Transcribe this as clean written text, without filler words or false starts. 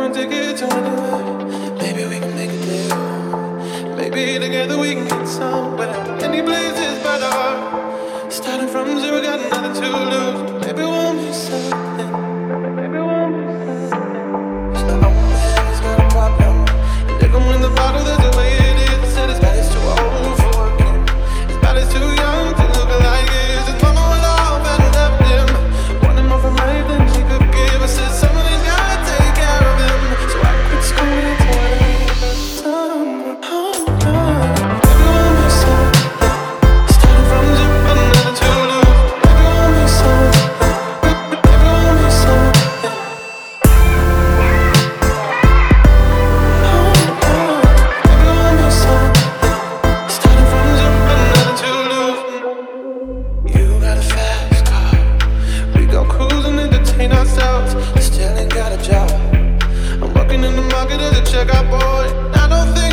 take it to anywhere. Maybe we can make a deal. Maybe together we can get somewhere. Any place is better. Starting from zero, got nothing to lose. Maybe we'll miss something. Maybe we'll miss something. So oh man, it's not a problem. And they come in the bottle, there's a way it is. Said his body's too old for working. His body's too young to look like his. His mama went off and left him. Wanted more from life than she could give. I said somebody's gotta take care of him. So I quit school and told the summer. Oh no, everyone miss something. Starting from zero, got nothing to lose. Everyone miss something. Everyone miss something. Oh no, everyone miss something. Starting from zero, got nothing to lose. You got a fast car. We go cruising, entertain ourselves. Still ain't got a job. I'm working in the market as a checkout boy. I don't think